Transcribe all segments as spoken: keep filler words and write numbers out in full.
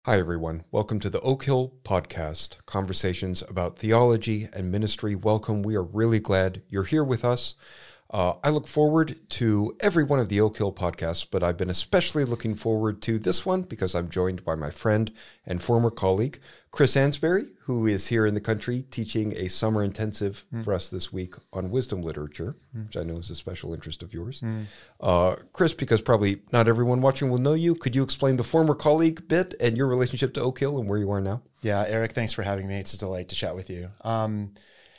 Hi, everyone. Welcome to the Oak Hill Podcast, conversations about theology and ministry. Welcome. We are really glad you're here with us. Uh, I look forward to every one of the Oak Hill podcasts, but I've been especially looking forward to this one because I'm joined by my friend and former colleague, Chris Ansberry, who is here in the country teaching a summer intensive mm. for us this week on wisdom literature, mm. which I know is a special interest of yours. Mm. Uh, Chris, because probably not everyone watching will know you, could you explain the former colleague bit and your relationship to Oak Hill and where you are now? Yeah, Eric, thanks for having me. It's a delight to chat with you. Um,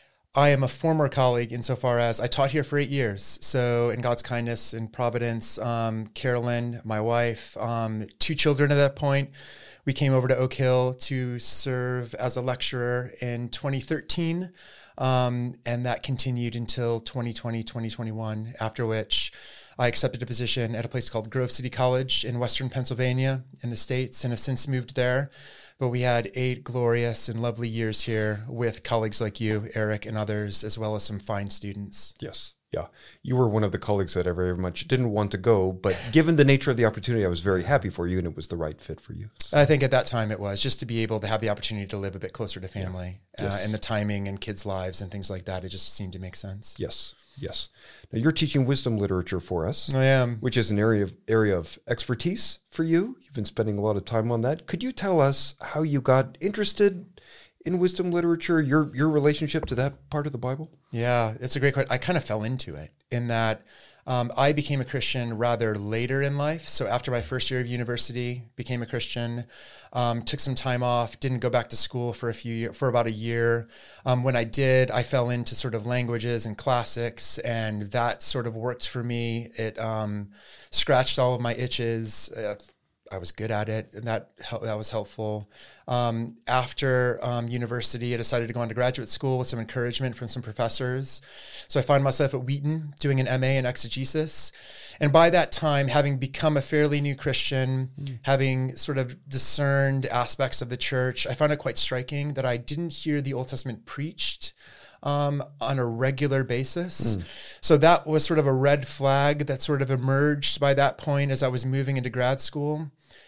I am a former colleague insofar as I taught here for eight years. So in God's kindness and providence, um, Carolyn, my wife, um, two children at that point, we came over to Oak Hill to serve as a lecturer in twenty thirteen. Um, and that continued until twenty twenty, twenty twenty-one, after which I accepted a position at a place called Grove City College in Western Pennsylvania in the States and have since moved there. But we had eight glorious and lovely years here with colleagues like you, Eric, and others, as well as some fine students. Yes. Yeah. You were one of the colleagues that I very much didn't want to go, but given the nature of the opportunity, I was very happy for you and it was the right fit for you. So. I think at that time it was just to be able to have the opportunity to live a bit closer to family yeah. yes. uh, and the timing and kids' lives and things like that. It just seemed to make sense. Yes. Yes. Now you're teaching wisdom literature for us. I am. Which is an area of area of expertise for you. You've been spending a lot of time on that. Could you tell us how you got interested in wisdom literature, your your relationship to that part of the Bible? Yeah, it's a great question. I kind of fell into it in that um, I became a Christian rather later in life. So after my first year of university, became a Christian, um, took some time off, didn't go back to school for a few years, for about a year. Um, when I did, I fell into sort of languages and classics, and that sort of worked for me. It um, scratched all of my itches. Uh, I was good at it, and that that was helpful. Um, after um, university, I decided to go on to graduate school with some encouragement from some professors. So I found myself at Wheaton doing an M A in exegesis. And by that time, having become a fairly new Christian, mm. having sort of discerned aspects of the church, I found it quite striking that I didn't hear the Old Testament preached Um, on a regular basis. Mm. So that was sort of a red flag that sort of emerged by that point as I was moving into grad school.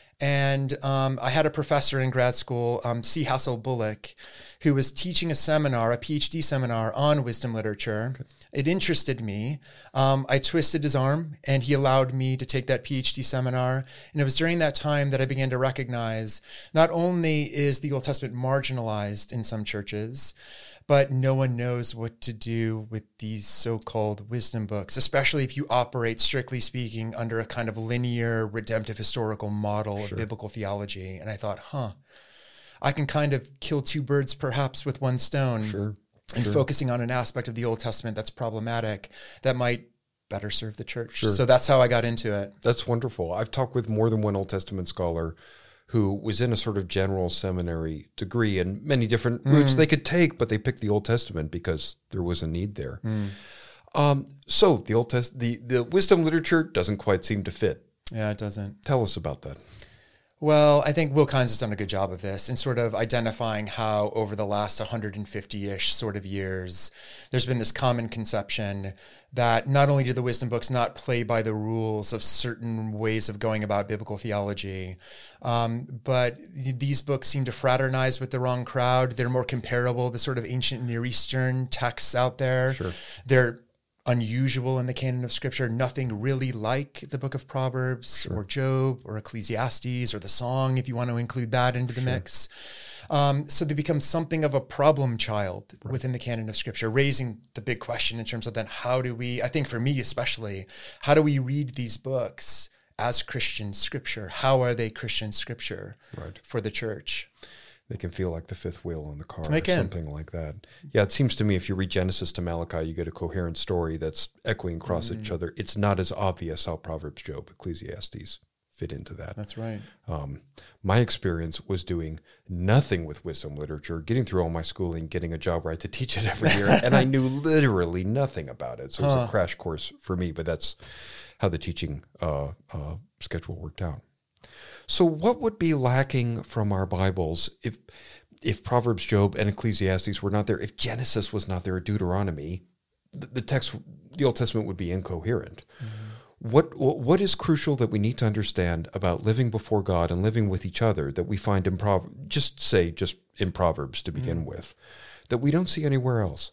And um, I had a professor in grad school, um, C. Hassel Bullock, who was teaching a seminar, a PhD seminar on wisdom literature. Okay. It interested me. Um, I twisted his arm and he allowed me to take that PhD seminar. And it was during that time that I began to recognize not only is the Old Testament marginalized in some churches, but no one knows what to do with these so-called wisdom books, especially if you operate, strictly speaking, under a kind of linear, redemptive, historical model sure. of biblical theology. And I thought, huh, I can kind of kill two birds perhaps with one stone. Sure. And sure. focusing on an aspect of the Old Testament that's problematic, that might better serve the church. Sure. So that's how I got into it. That's wonderful. I've talked with more than one Old Testament scholar who was in a sort of general seminary degree and many different mm. routes they could take, but they picked the Old Testament because there was a need there. Mm. Um, so the Old Test, the, the wisdom literature doesn't quite seem to fit. Yeah, it doesn't. Tell us about that. Well, I think Will Kynes has done a good job of this in sort of identifying how over the last one hundred fifty-ish sort of years, there's been this common conception that not only do the wisdom books not play by the rules of certain ways of going about biblical theology, um, but these books seem to fraternize with the wrong crowd. They're more comparable to sort of ancient Near Eastern texts out there. Sure. They're unusual in the canon of Scripture, nothing really like the book of Proverbs sure. or Job or Ecclesiastes or the Song, if you want to include that into the sure. mix. Um, so they become something of a problem child right. within the canon of Scripture, raising the big question in terms of then how do we, I think for me especially, how do we read these books as Christian Scripture? How are they Christian Scripture right. for the church? They can feel like the fifth wheel on the car they or can. something like that. Yeah, it seems to me if you read Genesis to Malachi, you get a coherent story that's echoing across mm. each other. It's not as obvious how Proverbs, Job, Ecclesiastes fit into that. That's right. Um, my experience was doing nothing with wisdom literature, getting through all my schooling, getting a job where I had to teach it every year, and I knew literally nothing about it. So it was huh. a crash course for me, but that's how the teaching uh, uh, schedule worked out. So what would be lacking from our Bibles if if Proverbs, Job, and Ecclesiastes were not there, if Genesis was not there, or Deuteronomy, the, the text, the Old Testament would be incoherent. Mm-hmm. What what is crucial that we need to understand about living before God and living with each other that we find in Proverbs, just say, just in Proverbs to begin mm. with, that we don't see anywhere else?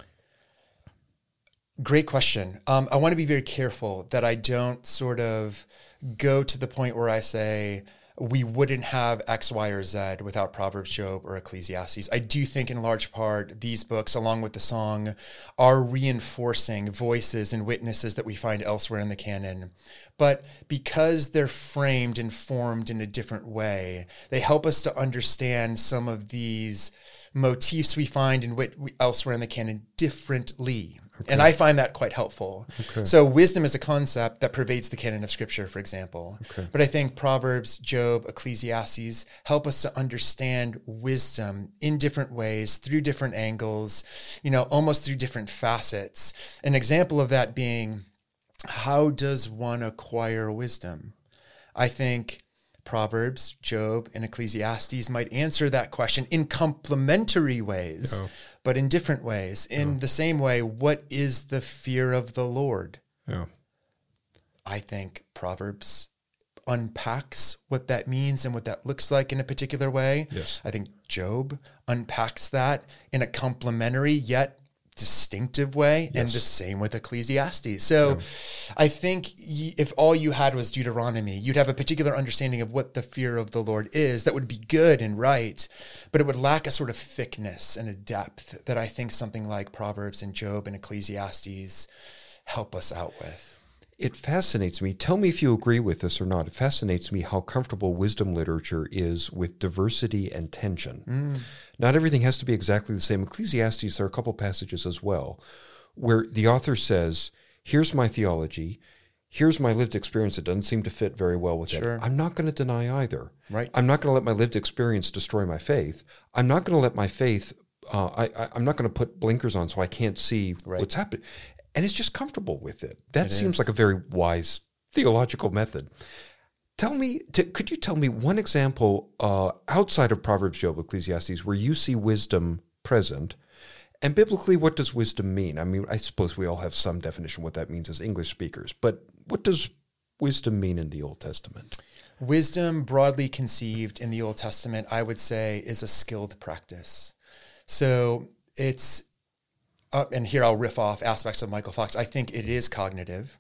Great question. Um, I want to be very careful that I don't sort of go to the point where I say, we wouldn't have X, Y, or Z without Proverbs, Job, or Ecclesiastes. I do think in large part these books, along with the song, are reinforcing voices and witnesses that we find elsewhere in the canon. But because they're framed and formed in a different way, they help us to understand some of these motifs we find in wit- elsewhere in the canon differently. Okay. And I find that quite helpful. Okay. So wisdom is a concept that pervades the canon of Scripture, for example. Okay. But I think Proverbs, Job, Ecclesiastes help us to understand wisdom in different ways, through different angles, you know, almost through different facets. An example of that being, how does one acquire wisdom? I think Proverbs, Job, and Ecclesiastes might answer that question in complementary ways, yeah. but in different ways. In yeah. the same way, what is the fear of the Lord? Yeah. I think Proverbs unpacks what that means and what that looks like in a particular way. Yes. I think Job unpacks that in a complementary yet distinctive way, yes. and the same with Ecclesiastes. So yeah. I think y- if all you had was Deuteronomy, you'd have a particular understanding of what the fear of the Lord is that would be good and right, but it would lack a sort of thickness and a depth that I think something like Proverbs and Job and Ecclesiastes help us out with. It fascinates me. Tell me if you agree with this or not. It fascinates me how comfortable wisdom literature is with diversity and tension. Mm. Not everything has to be exactly the same. Ecclesiastes, there are a couple passages as well, where the author says, here's my theology, here's my lived experience. It doesn't seem to fit very well with sure. it. I'm not going to deny either. Right. I'm not going to let my lived experience destroy my faith. I'm not going to let my faith, uh, I, I, I'm not going to put blinkers on so I can't see right. what's happening. And it's just comfortable with it. That it seems is. like a very wise theological method. Tell me, t- could you tell me one example uh, outside of Proverbs, Job, Ecclesiastes, where you see wisdom present? And biblically, what does wisdom mean? I mean, I suppose we all have some definition of what that means as English speakers, but what does wisdom mean in the Old Testament? Wisdom, broadly conceived in the Old Testament, I would say, is a skilled practice. So it's Uh, and here I'll riff off aspects of Michael Fox. I think it is cognitive.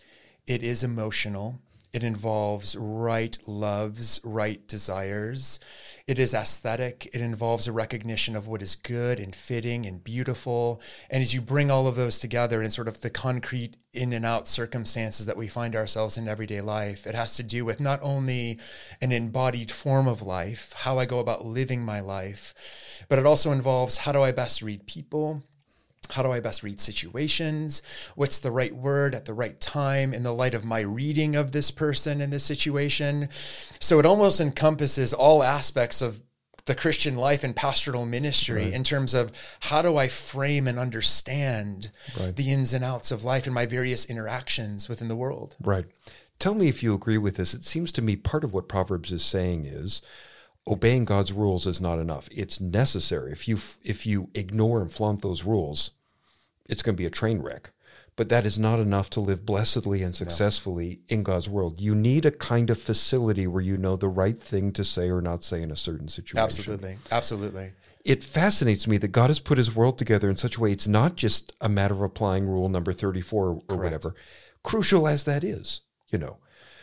It is emotional. It involves right loves, right desires. It is aesthetic. It involves a recognition of what is good and fitting and beautiful. And as you bring all of those together in sort of the concrete in and out circumstances that we find ourselves in everyday life, it has to do with not only an embodied form of life, how I go about living my life, but it also involves how do I best read people? How do I best read situations? What's the right word at the right time in the light of my reading of this person in this situation? So it almost encompasses all aspects of the Christian life and pastoral ministry right. in terms of how do I frame and understand right. the ins and outs of life and my various interactions within the world. Right. Tell me if you agree with this. It seems to me part of what Proverbs is saying is obeying God's rules is not enough. It's necessary. If you if you ignore and flaunt those rules, it's going to be a train wreck. But that is not enough to live blessedly and successfully no. in God's world. You need a kind of facility where you know the right thing to say or not say in a certain situation. Absolutely. Absolutely. It fascinates me that God has put his world together in such a way it's not just a matter of applying rule number thirty-four or Correct. Whatever, crucial as that is, you know.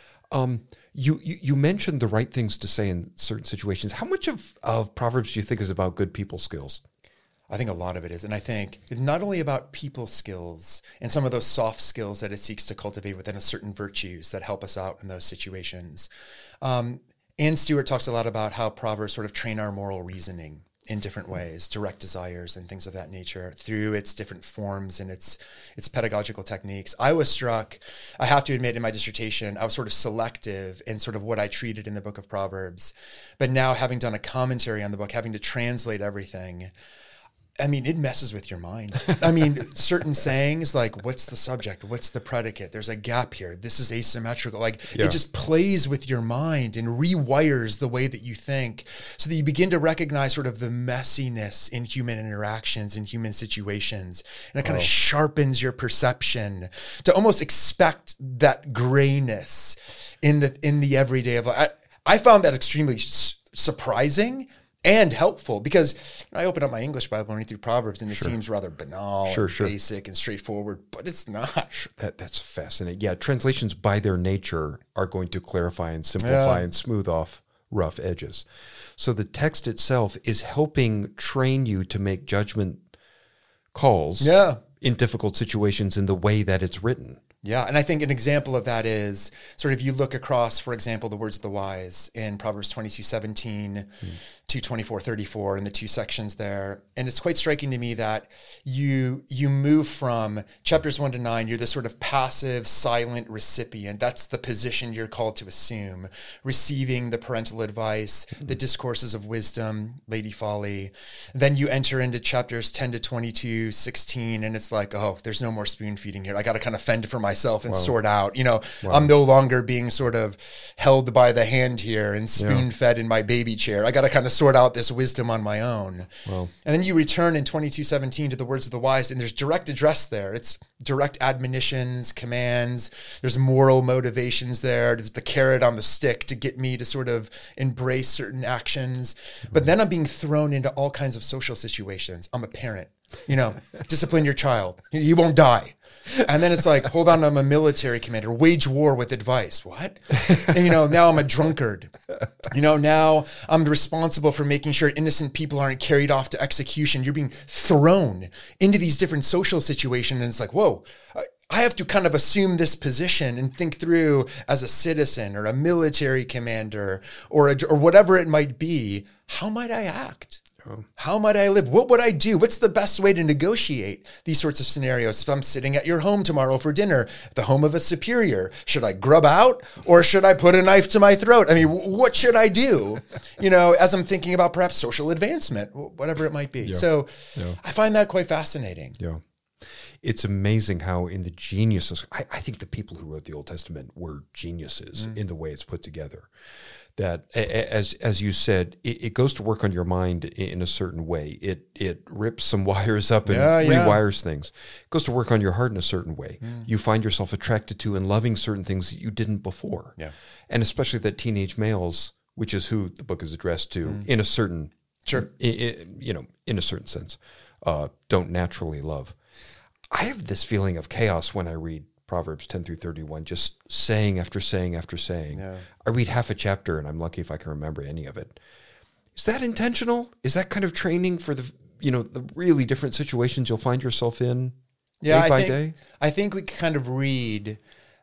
Um, you, you you mentioned the right things to say in certain situations. How much of, of Proverbs do you think is about good people skills? I think a lot of it is. And I think it's not only about people skills and some of those soft skills that it seeks to cultivate within a certain virtues that help us out in those situations. Um, Ann Stewart talks a lot about how Proverbs sort of train our moral reasoning in different ways, direct desires and things of that nature through its different forms and its its pedagogical techniques. I was struck, I have to admit in my dissertation, I was sort of selective in sort of what I treated in the book of Proverbs. But now having done a commentary on the book, having to translate everything, I mean, it messes with your mind. I mean, certain sayings like, what's the subject? What's the predicate? There's a gap here. This is asymmetrical. Like yeah. it just plays with your mind and rewires the way that you think so that you begin to recognize sort of the messiness in human interactions, in human situations. And it kind oh. of sharpens your perception to almost expect that grayness in the, in the everyday of life. I, I found that extremely su- surprising and helpful because I open up my English Bible and read through Proverbs and it sure. seems rather banal, sure, and sure. basic and straightforward, but it's not. Sure. That, that's fascinating. Yeah, translations by their nature are going to clarify and simplify yeah. and smooth off rough edges. So the text itself is helping train you to make judgment calls yeah. in difficult situations in the way that it's written. Yeah, and I think an example of that is sort of you look across, for example, the words of the wise in Proverbs twenty-two seventeen, mm. two twenty-four thirty-four, and the two sections there. And it's quite striking to me that you you move from chapters one to nine, you're this sort of passive, silent recipient. That's the position you're called to assume, receiving the parental advice, mm. the discourses of wisdom, Lady Folly. Then you enter into chapters ten to twenty-two, sixteen, and it's like, oh, there's no more spoon feeding here. I got to kind of fend for myself. myself and wow. sort out, you know, wow. I'm no longer being sort of held by the hand here and spoon fed yeah. in my baby chair. I got to kind of sort out this wisdom on my own. Wow. And then you return in twenty-two seventeen to the words of the wise, and there's direct address there. It's direct admonitions, commands. There's moral motivations there. There's the carrot on the stick to get me to sort of embrace certain actions. Mm-hmm. But then I'm being thrown into all kinds of social situations. I'm a parent, you know, discipline your child. He won't die. And then it's like, hold on, I'm a military commander, wage war with advice. What? And, you know, now I'm a drunkard. You know, now I'm responsible for making sure innocent people aren't carried off to execution. You're being thrown into these different social situations. And it's like, whoa, I have to kind of assume this position and think through as a citizen or a military commander or a, or whatever it might be. How might I act? How might I live? What would I do? What's the best way to negotiate these sorts of scenarios? If I'm sitting at your home tomorrow for dinner, at the home of a superior, should I grub out or should I put a knife to my throat? I mean, what should I do? You know, as I'm thinking about perhaps social advancement, whatever it might be. Yeah. So yeah. I find that quite fascinating. Yeah. It's amazing how in the geniuses, I, I think the people who wrote the Old Testament were geniuses mm. in the way it's put together. That, as as you said, it, it goes to work on your mind in a certain way. It it rips some wires up and yeah, yeah. rewires things. It goes to work on your heart in a certain way. Mm. You find yourself attracted to and loving certain things that you didn't before. Yeah. And especially that teenage males, which is who the book is addressed to, mm. in a certain, sure, in, you know, in a certain sense, uh, don't naturally love. I have this feeling of chaos when I read Proverbs ten through thirty-one, just saying after saying after saying. Yeah. I read half a chapter and I'm lucky if I can remember any of it. Is that intentional? Is that kind of training for the, you know, the really different situations you'll find yourself in yeah, day by I think, day? I think we kind of read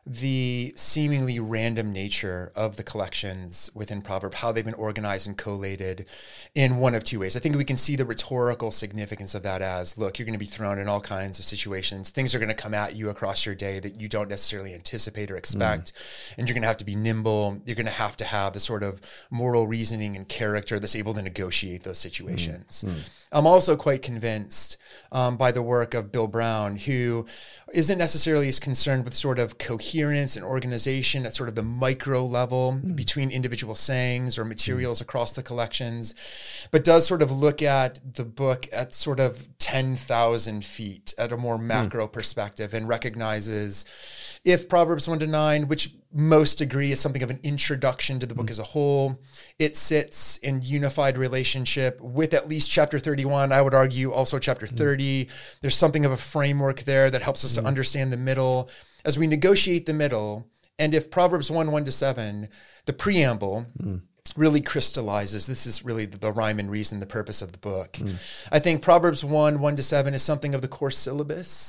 the seemingly random nature of the collections within Proverb, how they've been organized and collated in one of two ways. I think we can see the rhetorical significance of that as, look, you're going to be thrown in all kinds of situations. Things are going to come at you across your day that you don't necessarily anticipate or expect. Mm. And you're going to have to be nimble. You're going to have to have the sort of moral reasoning and character that's able to negotiate those situations. Mm. Mm. I'm also quite convinced um, by the work of Bill Brown, who isn't necessarily as concerned with sort of coherence and organization at sort of the micro level mm. between individual sayings or materials mm. across the collections, but does sort of look at the book at sort of ten thousand feet at a more macro mm. perspective and recognizes if Proverbs one to nine, which most agree is something of an introduction to the book mm. as a whole, it sits in unified relationship with at least chapter thirty-one. I would argue also chapter mm. thirty. There's something of a framework there that helps us mm. to understand the middle. As we negotiate the middle, and if Proverbs one, one to seven, the preamble, mm. really crystallizes. This is really the rhyme and reason, the purpose of the book. Mm. I think Proverbs one, one to seven is something of the core syllabus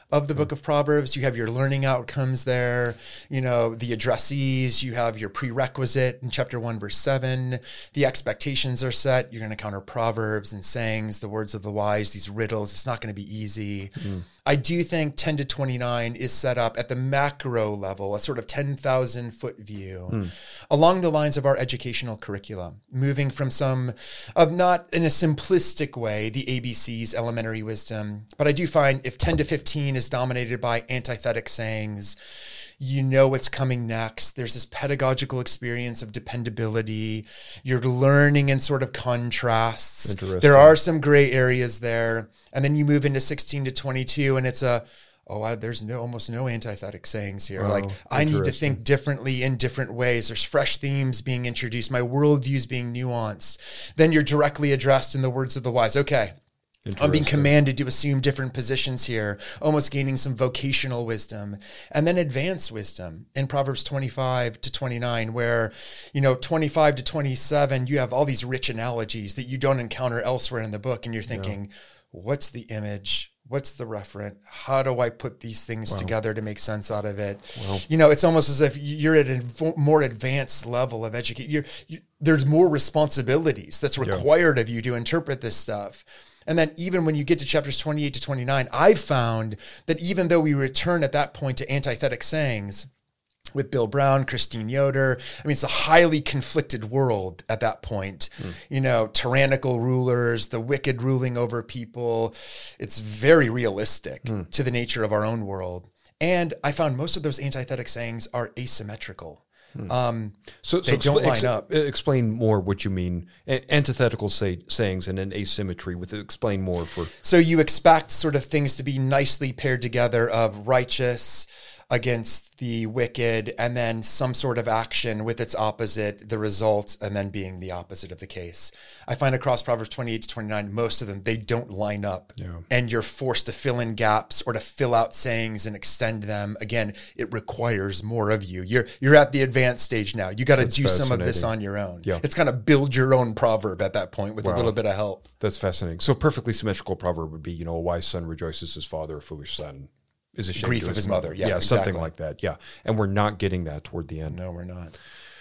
of the book of Proverbs. You have your learning outcomes there, you know, the addressees, you have your prerequisite in chapter one, verse seven. The expectations are set. You're going to encounter proverbs and sayings, the words of the wise, these riddles. It's not going to be easy. Mm. I do think ten to twenty-nine is set up at the macro level, a sort of ten thousand foot view, mm. along the lines of our educational curriculum, moving from some of not in a simplistic way, the A B Cs, elementary wisdom. But I do find if ten to fifteen is dominated by antithetic sayings, you know what's coming next. There's this pedagogical experience of dependability. You're learning in sort of contrasts. There are some gray areas there. And then you move into sixteen to twenty-two and it's a, oh, I, there's no almost no antithetic sayings here. Oh, like, I need to think differently in different ways. There's fresh themes being introduced. My worldview is being nuanced. Then you're directly addressed in the words of the wise. Okay. I'm being commanded to assume different positions here, almost gaining some vocational wisdom, and then advanced wisdom in Proverbs twenty-five to twenty-nine, where, you know, twenty-five to twenty-seven, you have all these rich analogies that you don't encounter elsewhere in the book. And you're thinking, yeah. what's the image? What's the referent? How do I put these things wow. together to make sense out of it? Wow. You know, it's almost as if you're at a more advanced level of education. You're, you, there's more responsibilities that's required yeah. of you to interpret this stuff. And then even when you get to chapters twenty-eight to twenty-nine, I've found that even though we return at that point to antithetic sayings with Bill Brown, Christine Yoder, I mean, it's a highly conflicted world at that point. Mm. You know, tyrannical rulers, the wicked ruling over people. It's very realistic mm. to the nature of our own world. And I found most of those antithetic sayings are asymmetrical. Hmm. Um, so, they so don't ex- line up. Explain more what you mean. A- antithetical say- sayings and an asymmetry. With explain more for. So you expect sort of things to be nicely paired together of righteous against the wicked, and then some sort of action with its opposite, the result, and then being the opposite of the case. I find across Proverbs twenty-eight to twenty-nine, most of them, they don't line up. Yeah. And you're forced to fill in gaps or to fill out sayings and extend them. Again, it requires more of you. You're you're at the advanced stage now. You got to do some of this on your own. Yeah. It's kind of build your own proverb at that point with wow. a little bit of help. That's fascinating. So a perfectly symmetrical proverb would be, you know, a wise son rejoices his father, a foolish son is ashamed grief of his mother. Yeah, yeah exactly. Something like that. Yeah. And we're not getting that toward the end. No, we're not.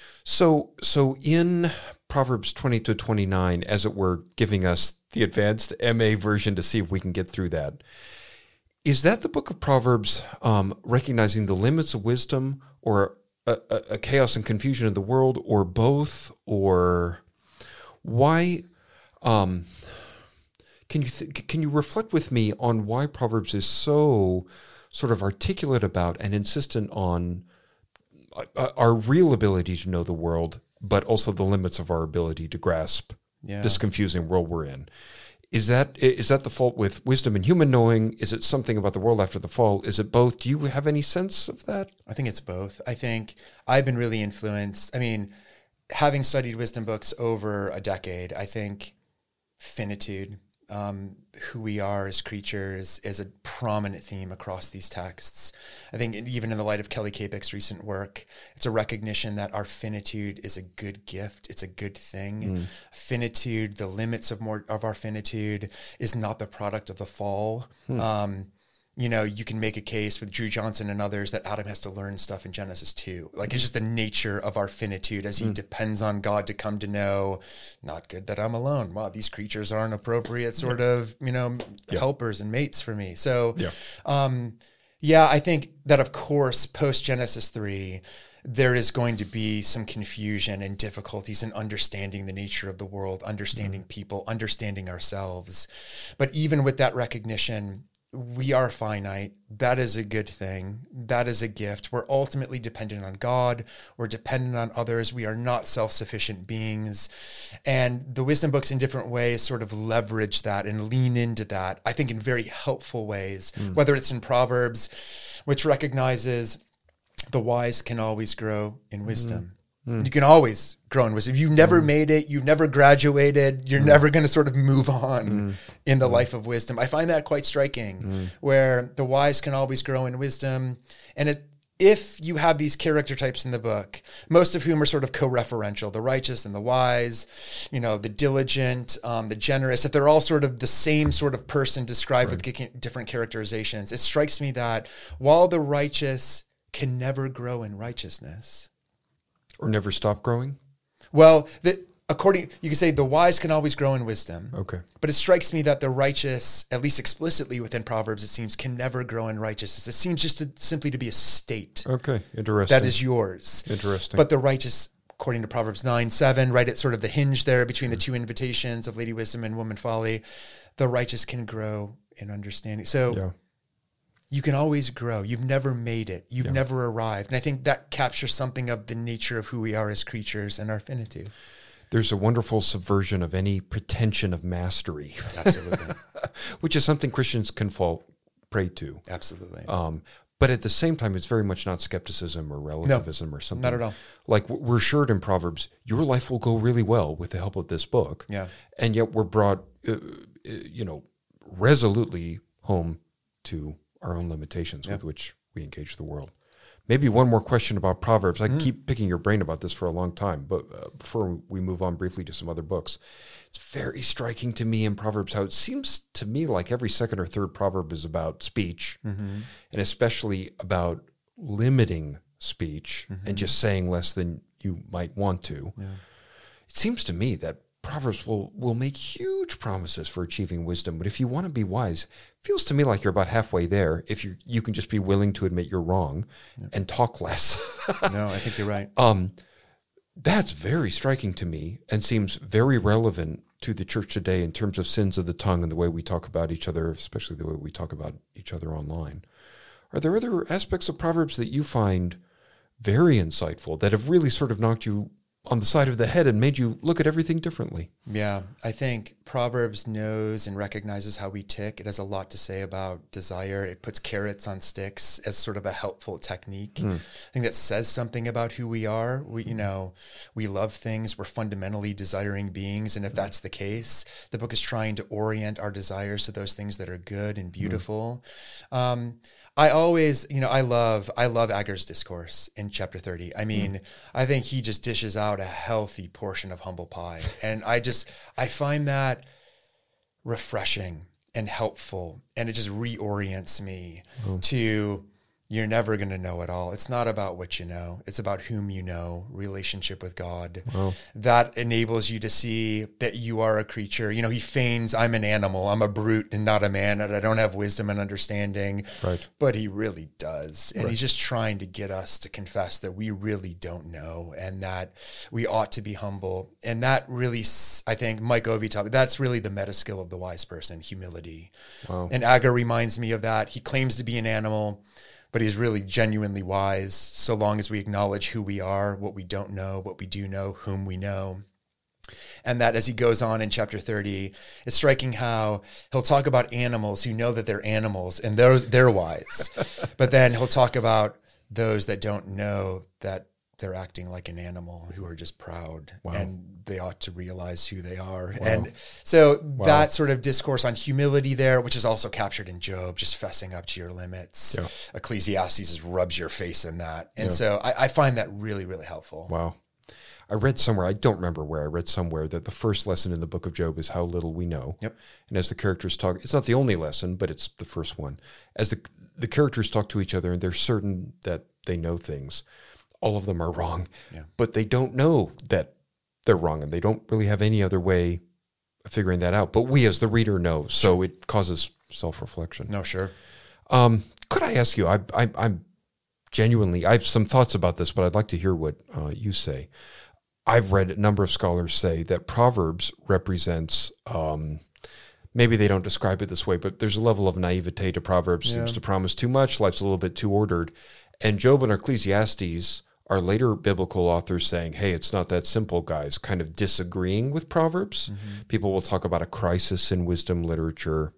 So, so in Proverbs twenty to twenty-nine, as it were, giving us the advanced M A version to see if we can get through that, is that the book of Proverbs um, recognizing the limits of wisdom, or a, a, a chaos and confusion in the world, or both? Or why? Um, can you th- can you reflect with me on why Proverbs is so sort of articulate about and insistent on our real ability to know the world, but also the limits of our ability to grasp yeah. this confusing world we're in? Is that is that the fault with wisdom and human knowing? Is it something about the world after the fall? Is it both? Do you have any sense of that? I think it's both. I think I've been really influenced. I mean, having studied wisdom books over a decade, I think finitude, Um, who we are as creatures, is a prominent theme across these texts. I think even in the light of Kelly Kapik's recent work, it's a recognition that our finitude is a good gift. It's a good thing. Mm. Finitude, the limits of more of our finitude, is not the product of the fall. Mm. Um, you know, you can make a case with Drew Johnson and others that Adam has to learn stuff in Genesis two. Like, it's just the nature of our finitude as he mm. depends on God to come to know, not good that I'm alone. Wow, these creatures aren't appropriate sort yeah. of, you know, yeah. helpers and mates for me. So, yeah. Um, yeah, I think that, of course, post-Genesis three, there is going to be some confusion and difficulties in understanding the nature of the world, understanding mm. people, understanding ourselves. But even with that recognition, we are finite. That is a good thing. That is a gift. We're ultimately dependent on God. We're dependent on others. We are not self-sufficient beings. And the wisdom books in different ways sort of leverage that and lean into that, I think, in very helpful ways, mm. whether it's in Proverbs, which recognizes the wise can always grow in wisdom. Mm. Mm. You can always grow in wisdom. If you've never mm. made it, you've never graduated, you're mm. never going to sort of move on mm. in the mm. life of wisdom. I find that quite striking, mm. where the wise can always grow in wisdom. And it if you have these character types in the book, most of whom are sort of co-referential, the righteous and the wise, you know, the diligent, um, the generous, if they're all sort of the same sort of person described right. with different characterizations, it strikes me that while the righteous can never grow in righteousness. Or never stop growing? Well, the According, you can say the wise can always grow in wisdom. Okay. But it strikes me that the righteous, at least explicitly within Proverbs, it seems, can never grow in righteousness. It seems just to, simply to be a state. Okay, interesting. That is yours. Interesting. But the righteous, according to Proverbs nine, seven, right, it's sort of the hinge there between the two invitations of Lady Wisdom and Woman Folly. The righteous can grow in understanding. So yeah. you can always grow. You've never made it. You've yeah. never arrived. And I think that captures something of the nature of who we are as creatures and our finitude. There's a wonderful subversion of any pretension of mastery. Absolutely. Which is something Christians can fall prey to. Absolutely. Um, but at the same time, it's very much not skepticism or relativism no, or something. Not at all. Like we're assured in Proverbs, your life will go really well with the help of this book. Yeah. And yet we're brought, uh, you know, resolutely home to our own limitations yeah. with which we engage the world. Maybe one more question about Proverbs. I mm. keep picking your brain about this for a long time, but uh, before we move on briefly to some other books, it's very striking to me in Proverbs how it seems to me like every second or third proverb is about speech, mm-hmm. and especially about limiting speech mm-hmm. and just saying less than you might want to. Yeah. It seems to me that Proverbs will, will make huge promises for achieving wisdom, but if you want to be wise, it feels to me like you're about halfway there if you you can just be willing to admit you're wrong yeah. and talk less. No, I think you're right. Um, that's very striking to me and seems very relevant to the church today in terms of sins of the tongue and the way we talk about each other, especially the way we talk about each other online. Are there other aspects of Proverbs that you find very insightful that have really sort of knocked you on the side of the head and made you look at everything differently? Yeah, I think Proverbs knows and recognizes how we tick. It has a lot to say about desire. It puts carrots on sticks as sort of a helpful technique. Mm. I think that says something about who we are. We, you know, we love things. We're fundamentally desiring beings. And if that's the case, the book is trying to orient our desires to those things that are good and beautiful. Mm. Um, I always, you know, I love, I love Agur's discourse in chapter thirty. I mean, mm. I think he just dishes out a healthy portion of humble pie. And I just, I find that refreshing and helpful. And it just reorients me mm. to, you're never going to know it all. It's not about what you know. It's about whom you know, relationship with God. Wow. That enables you to see that you are a creature. You know, he feigns, I'm an animal. I'm a brute and not a man, and I don't have wisdom and understanding. Right. But he really does. And right. he's just trying to get us to confess that we really don't know and that we ought to be humble. And that really, I think, Mike Ovey taught me, that's really the meta skill of the wise person, humility. Wow. And Agur reminds me of that. He claims to be an animal, but he's really genuinely wise so long as we acknowledge who we are, what we don't know, what we do know, whom we know. And that as he goes on in chapter thirty, it's striking how he'll talk about animals who know that they're animals and they're, they're wise. But then he'll talk about those that don't know that they're acting like an animal, who are just proud. Wow. And they ought to realize who they are. Wow. And so wow. that sort of discourse on humility there, which is also captured in Job, just fessing up to your limits. Yeah. Ecclesiastes rubs your face in that. And yeah. so I, I find that really, really helpful. Wow. I read somewhere, I don't remember where, I read somewhere that the first lesson in the book of Job is how little we know. Yep. And as the characters talk, it's not the only lesson, but it's the first one. As the the characters talk to each other and they're certain that they know things, all of them are wrong, yeah. but they don't know that they're wrong and they don't really have any other way of figuring that out. But we as the reader know, so sure. it causes self-reflection. No, sure. Um, could I ask you, I, I, I'm genuinely, I have some thoughts about this, but I'd like to hear what uh, you say. I've read a number of scholars say that Proverbs represents, um, maybe they don't describe it this way, but there's a level of naivete to Proverbs, yeah. seems to promise too much, life's a little bit too ordered. And Job and Ecclesiastes are later biblical authors saying, hey, it's not that simple, guys, kind of disagreeing with Proverbs. Mm-hmm. People will talk about a crisis in wisdom literature.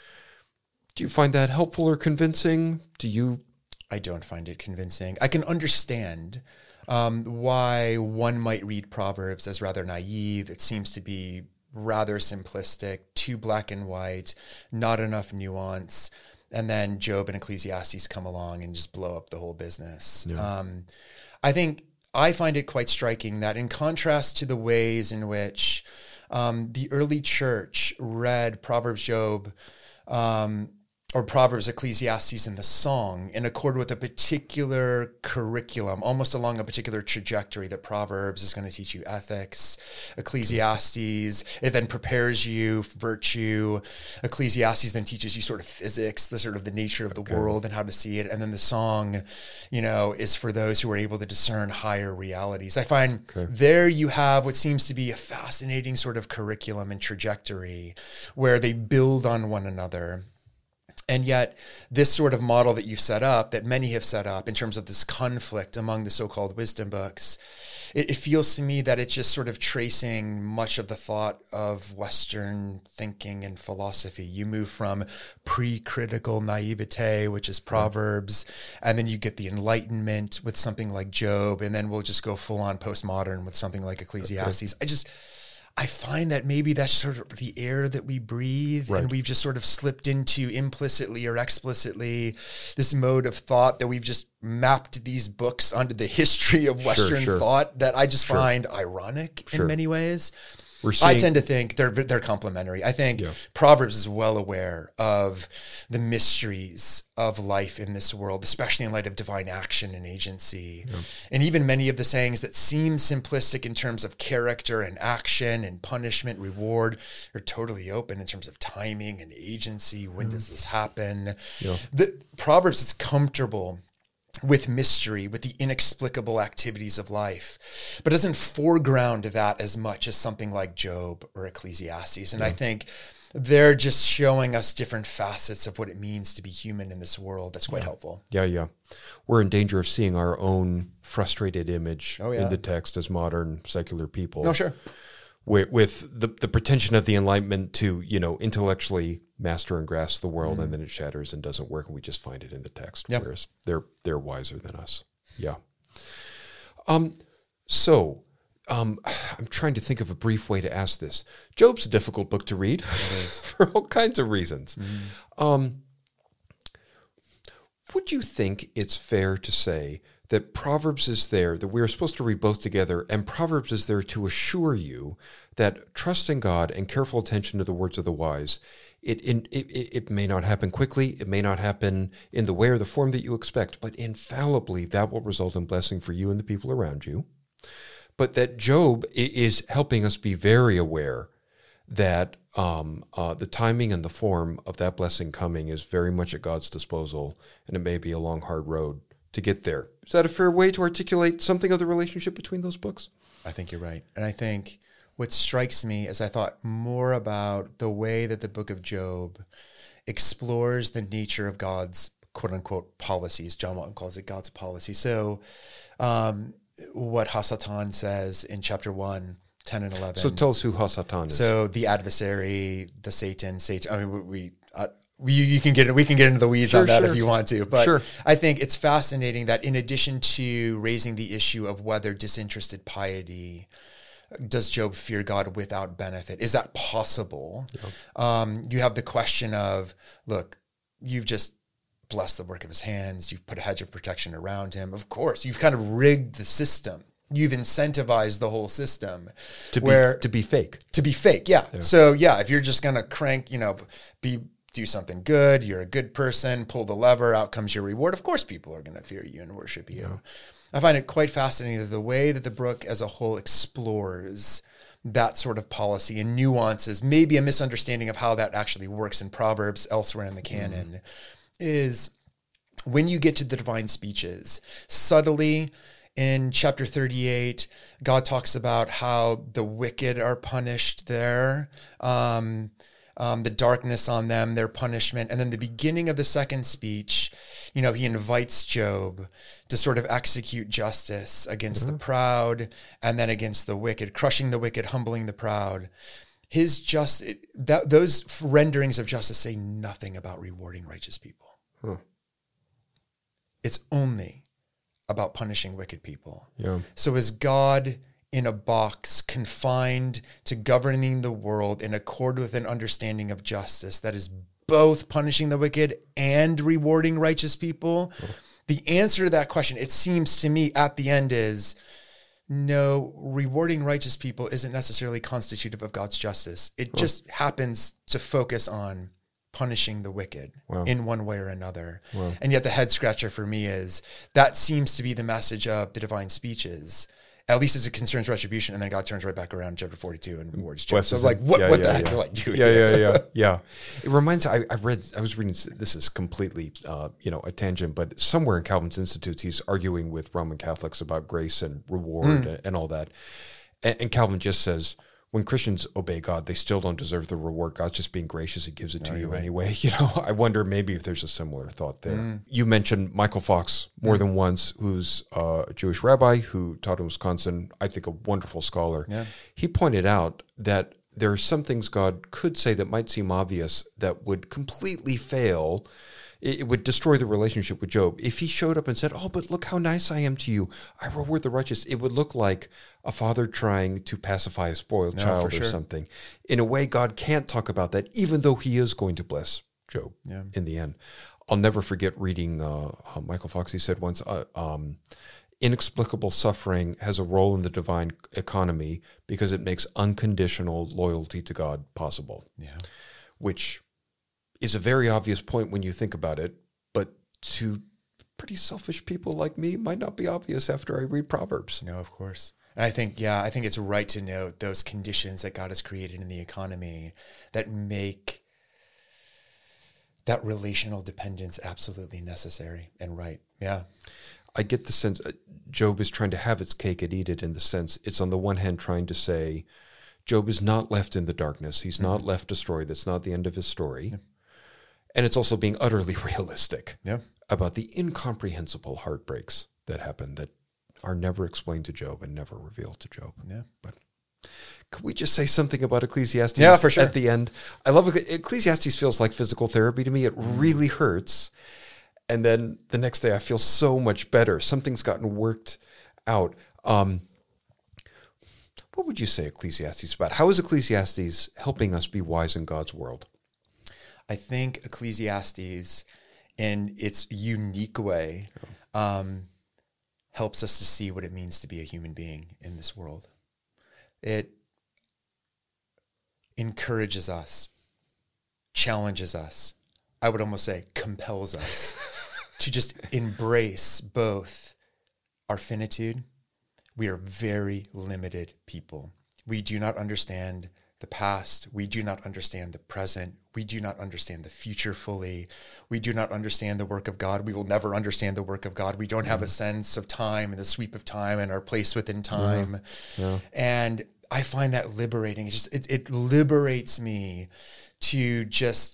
Do you find that helpful or convincing? Do you? I don't find it convincing. I can understand um, why one might read Proverbs as rather naive. It seems to be rather simplistic, too black and white, not enough nuance. and then Job and Ecclesiastes come along and just blow up the whole business. Yeah. Um, I think I find it quite striking that in contrast to the ways in which um, the early church read Proverbs, Job, um, or Proverbs, Ecclesiastes, and the song in accord with a particular curriculum, almost along a particular trajectory, that Proverbs is going to teach you ethics, Ecclesiastes, it then prepares you for virtue, Ecclesiastes then teaches you sort of physics, the sort of the nature of the Okay. world and how to see it, and then the song, you know, is for those who are able to discern higher realities. I find Okay. there you have what seems to be a fascinating sort of curriculum and trajectory where they build on one another. And yet this sort of model that you've set up, that many have set up in terms of this conflict among the so-called wisdom books, it, it feels to me that it's just sort of tracing much of the thought of Western thinking and philosophy. You move from pre-critical naivete, which is Proverbs, and then you get the Enlightenment with something like Job, and then we'll just go full on postmodern with something like Ecclesiastes. I just... I find that maybe that's sort of the air that we breathe, Right. and we've just sort of slipped into implicitly or explicitly this mode of thought that we've just mapped these books onto the history of Western sure. thought that I just Sure. find ironic Sure. in many ways. We're I seeing, tend to think they're they're complementary. I think Yeah. Proverbs is well aware of the mysteries of life in this world, especially in light of divine action and agency. Yeah. And even many of the sayings that seem simplistic in terms of character and action and punishment, reward, are totally open in terms of timing and agency. When does this happen? Yeah. The Proverbs is comfortable with mystery, with the inexplicable activities of life, but doesn't foreground that as much as something like Job or Ecclesiastes. And Yeah. I think they're just showing us different facets of what it means to be human in this world. That's quite Yeah. helpful. Yeah, yeah. We're in danger of seeing our own frustrated image Oh, yeah. in the text as modern secular people. No, sure. With, with the, the pretension of the Enlightenment to, you know, intellectually master and grasp the world, Mm. and then it shatters and doesn't work, and we just find it in the text. Yep. Whereas they're they're wiser than us. Yeah. Um. So, um, I'm trying to think of a brief way to ask this. Job's a difficult book to read for all kinds of reasons. Mm. Um. Would you think it's fair to say that Proverbs is there, that we are supposed to read both together, and Proverbs is there to assure you that trust in God and careful attention to the words of the wise, it, it, it, it may not happen quickly, it may not happen in the way or the form that you expect, but infallibly that will result in blessing for you and the people around you. But that Job i- is helping us be very aware that um, uh, the timing and the form of that blessing coming is very much at God's disposal, and it may be a long, hard road to get there. Is that a fair way to articulate something of the relationship between those books? I think you're right. And I think what strikes me as I thought more about the way that the book of Job explores the nature of God's quote unquote policies. John Walton calls it God's policy. So um, what Hasatan says in chapter one, ten and eleven. So tell us who Hasatan is. So the adversary, the Satan, Satan. I mean, we, we uh, we, you can get we can get into the weeds Sure, on that sure. if you want to, but Sure. I think it's fascinating that in addition to raising the issue of whether disinterested piety, does Job fear God without benefit? Is that possible? Um, you have the question of, look, you've just blessed the work of his hands. You've put a hedge of protection around him. Of course, you've kind of rigged the system. You've incentivized the whole system to be where to be fake. to be fake. Yeah. So yeah, if you're just going to crank, you know, be, do something good, you're a good person, pull the lever, out comes your reward. Of course, people are going to fear you and worship you. Yeah. I find it quite fascinating that the way that the book as a whole explores that sort of policy and nuances, maybe a misunderstanding of how that actually works in Proverbs elsewhere in the canon, mm. is when you get to the divine speeches, subtly in chapter thirty-eight, God talks about how the wicked are punished there, um, um, the darkness on them, their punishment. And then the beginning of the second speech, you know, he invites Job to sort of execute justice against mm-hmm. the proud and then against the wicked, crushing the wicked, humbling the proud. His just that those renderings of justice say nothing about rewarding righteous people. Huh. It's only about punishing wicked people. Yeah. So is God in a box confined to governing the world in accord with an understanding of justice that is both punishing the wicked and rewarding righteous people? Oh. The answer to that question, it seems to me at the end is, no, rewarding righteous people isn't necessarily constitutive of God's justice. It oh. just happens to focus on punishing the wicked wow. in one way or another. Wow. And yet the head scratcher for me is that seems to be the message of the divine speeches, at least as it concerns retribution. And then God turns right back around in chapter forty-two and rewards Job. So I was like, what, yeah, what yeah, the yeah. heck do I do Yeah, here? yeah, yeah, yeah. It reminds I, I read, I was reading, this is completely, uh, you know, a tangent, but somewhere in Calvin's Institutes, he's arguing with Roman Catholics about grace and reward mm. and, and all that. And, and Calvin just says, when Christians obey God, they still don't deserve the reward. God's just being gracious. He gives it to no, you right. anyway. You know, I wonder maybe if there's a similar thought there. Mm. You mentioned Michael Fox more mm. than once, who's a Jewish rabbi who taught in Wisconsin, I think a wonderful scholar. Yeah. He pointed out that there are some things God could say that might seem obvious that would completely fail. It would destroy the relationship with Job. If he showed up and said, oh, but look how nice I am to you, I reward the righteous, it would look like a father trying to pacify a spoiled no, child or sure. something. In a way, God can't talk about that, even though he is going to bless Job yeah. in the end. I'll never forget reading uh, uh, Michael Fox. He said once, uh, um, inexplicable suffering has a role in the divine economy because it makes unconditional loyalty to God possible, yeah. which is a very obvious point when you think about it, but to pretty selfish people like me might not be obvious after I read Proverbs. No, of course. And I think, yeah, I think it's right to note those conditions that God has created in the economy that make that relational dependence absolutely necessary and right. Yeah. I get the sense uh, Job is trying to have its cake and eat it, in the sense it's on the one hand trying to say Job is not left in the darkness. He's mm-hmm. not left destroyed. That's not the end of his story. Yeah. And it's also being utterly realistic yeah. about the incomprehensible heartbreaks that happen that are never explained to Job and never revealed to Job. Yeah. But could we just say something about Ecclesiastes yeah, for sure. at the end? I love Ecclesiastes. Feels like physical therapy to me. It really hurts. And then the next day I feel so much better. Something's gotten worked out. Um, what would you say Ecclesiastes is about? How is Ecclesiastes helping us be wise in God's world? I think Ecclesiastes, in its unique way, um, helps us to see what it means to be a human being in this world. It encourages us, challenges us, I would almost say compels us to just embrace both our finitude. We are very limited people. We do not understand the past. We do not understand the present. We do not understand the future fully. We do not understand the work of God. We will never understand the work of God. We don't have a sense of time and the sweep of time and our place within time. Yeah. Yeah. And I find that liberating. It just it, it liberates me to just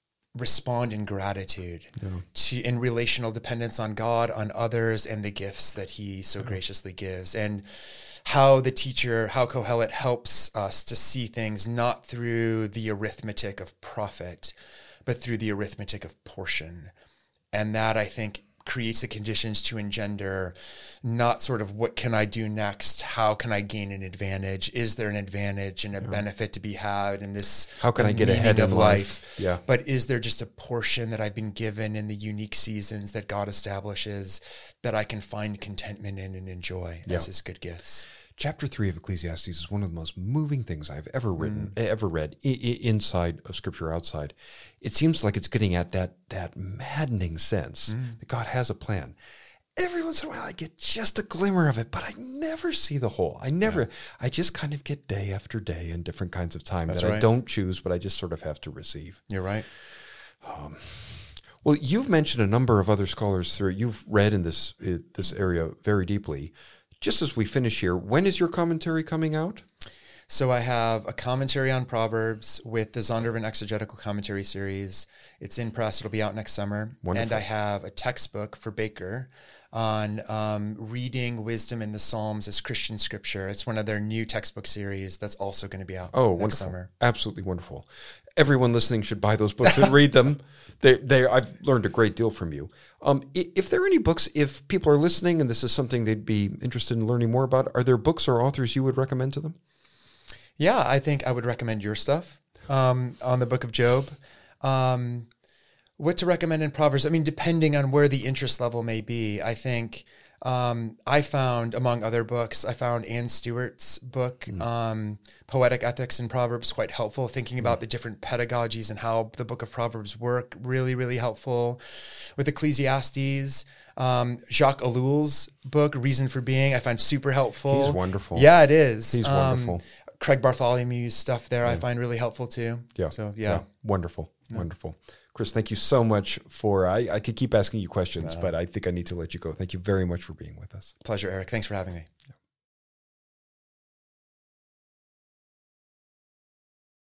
respond in gratitude, yeah. to in relational dependence on God, on others, and the gifts that he so yeah. graciously gives. And how the teacher, how Kohelet helps us to see things not through the arithmetic of profit, but through the arithmetic of portion. And that, I think, creates the conditions to engender not sort of what can I do next? How can I gain an advantage? Is there an advantage and a yeah. benefit to be had in this? How can I get ahead of life? life? Yeah. But is there just a portion that I've been given in the unique seasons that God establishes that I can find contentment in and enjoy yeah. as his good gifts? Chapter three of Ecclesiastes is one of the most moving things I've ever written, mm. ever read, I- I- inside of Scripture, outside. It seems like it's getting at that that maddening sense mm. that God has a plan. Every once in a while, I get just a glimmer of it, but I never see the whole. I never. Yeah. I just kind of get day after day in different kinds of time That's that right. I don't choose, but I just sort of have to receive. You're right. Um, well, you've mentioned a number of other scholars through. You've read in this uh, this area very deeply. Just as we finish here, when is your commentary coming out? So I have a commentary on Proverbs with the Zondervan Exegetical Commentary Series. It's in press. It'll be out next summer. Wonderful. And I have a textbook for Baker on um, reading wisdom in the Psalms as Christian scripture. It's one of their new textbook series that's also going to be out oh, next wonderful. summer. Absolutely wonderful. Everyone listening should buy those books and read them. They, they, I've learned a great deal from you. Um, if there are any books, if people are listening and this is something they'd be interested in learning more about, are there books or authors you would recommend to them? Yeah, I think I would recommend your stuff um, on the book of Job. Um, what to recommend in Proverbs? I mean, depending on where the interest level may be, I think um, I found, among other books, I found Anne Stewart's book, mm. um, Poetic Ethics in Proverbs, quite helpful. Thinking mm. about the different pedagogies and how the book of Proverbs work, really, really helpful. With Ecclesiastes, um, Jacques Ellul's book, Reason for Being, I find super helpful. He's wonderful. Yeah, it is. He's um, wonderful. Craig Bartholomew's stuff there, yeah. I find really helpful too. Yeah. So, yeah. yeah. Wonderful. Yeah. Wonderful. Chris, thank you so much for, I, I could keep asking you questions, uh, but I think I need to let you go. Thank you very much for being with us. Pleasure, Eric. Thanks for having me.